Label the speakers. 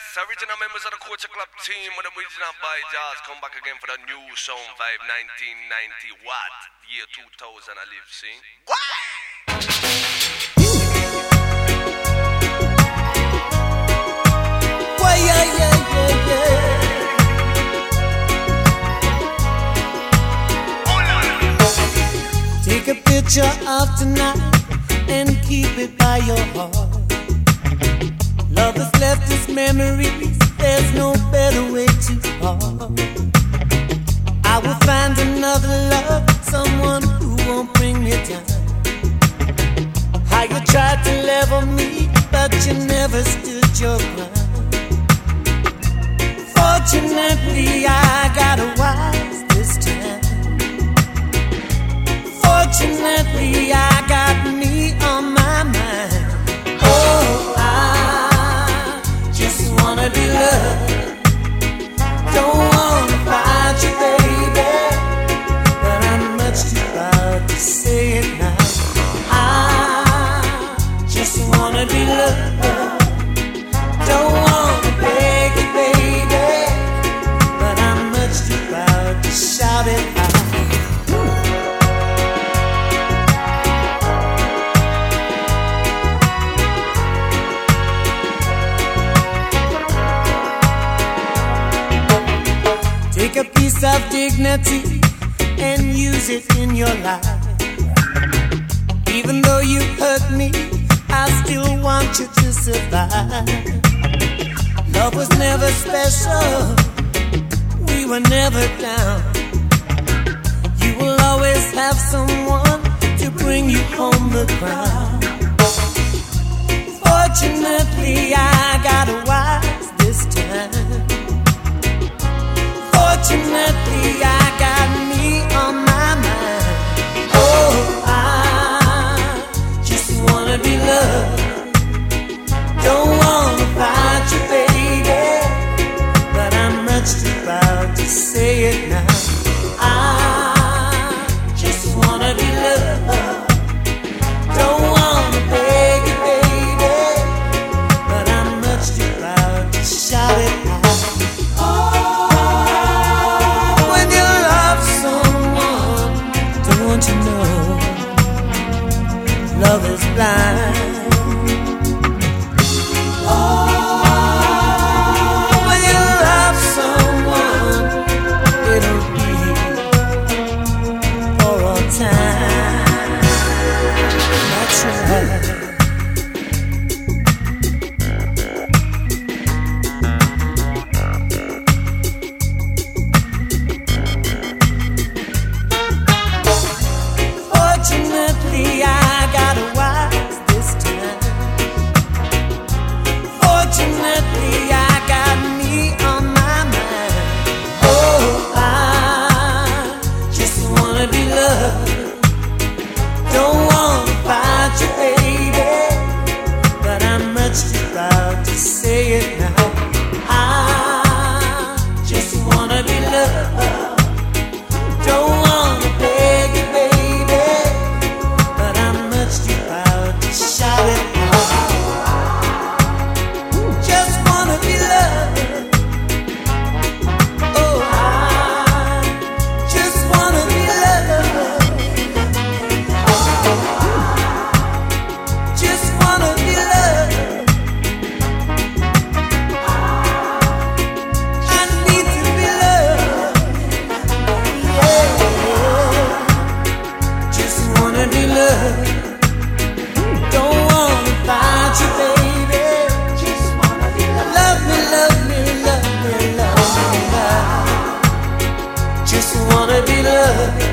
Speaker 1: Original members of the Culture Club team with the original by Jazz come back again for the new Sound Vibe 1990. What? Year 2000 I live, see? What?
Speaker 2: Why, yeah. Take a picture of tonight and keep it by your heart. Love has left its memories, there's no better way to part. I will find another love, someone who won't bring me down. How you tried to level me, but you never stood your ground. Fortunately, I got a wise this time. Fortunately, I got me on my mind. Oh, I just wanna be loved. Don't wanna fight you, baby, but I'm much too proud to say it now. I just wanna be loved. Don't wanna beg you, baby, but I'm much too proud to shout it out. Take a piece of dignity and use it in your life. Even though you hurt me, I still want you to survive. Love was never special, we were never down. You will always have someone to bring you home the crown. Fortunately, I got a wise this time. Fortunately, I got me on my mind. Oh, I just wanna be loved. Don't wanna fight you, baby, but I'm much too proud to say it now. I just wanna be loved. Don't wanna beg you, baby, but I'm much too proud to shout it out. Don't you know love is blind? Oh, when you love someone, it'll be for all time. That's right. Fortunately, I got a wise this time. Fortunately, I got me on my mind. Oh, I just wanna be loved. Don't wanna fight you, baby, but I'm much too proud to say it now. I just wanna be loved. Don't wanna beg you, baby, but I'm much too proud to shout it out. Just wanna be loved. Oh, I just wanna be loved. Just wanna be loved. I need to be loved. Yeah. Just wanna be loved. Don't wanna fight you, baby. Just wanna be loved. Love me, love me, love me, love me, love. Just wanna be loved.